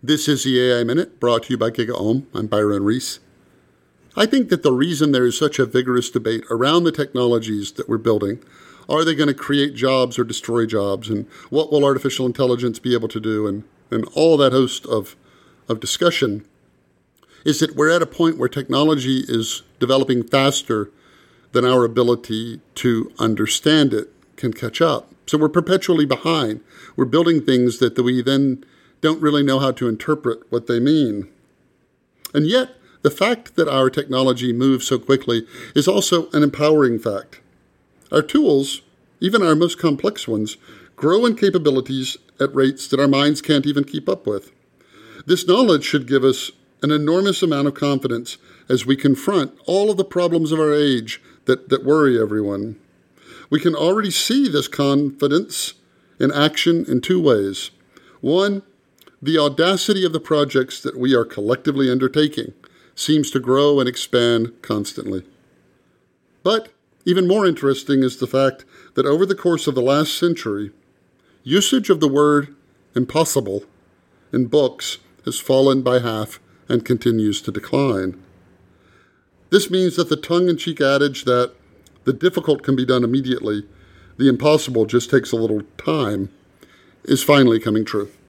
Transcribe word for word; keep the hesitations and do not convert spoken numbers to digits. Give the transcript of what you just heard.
This is the A I Minute, brought to you by GigaOM. I'm Byron Reese. I think that the reason there is such a vigorous debate around the technologies that we're building, are they going to create jobs or destroy jobs, and what will artificial intelligence be able to do, and, and all that host of, of discussion, is that we're at a point where technology is developing faster than our ability to understand it can catch up. So we're perpetually behind. We're building things that we then don't really know how to interpret what they mean. And yet, the fact that our technology moves so quickly is also an empowering fact. Our tools, even our most complex ones, grow in capabilities at rates that our minds can't even keep up with. This knowledge should give us an enormous amount of confidence as we confront all of the problems of our age that, that worry everyone. We can already see this confidence in action in two ways. One, the audacity of the projects that we are collectively undertaking seems to grow and expand constantly. But even more interesting is the fact that over the course of the last century, usage of the word impossible in books has fallen by half and continues to decline. This means that the tongue-in-cheek adage that the difficult can be done immediately, the impossible just takes a little time, is finally coming true.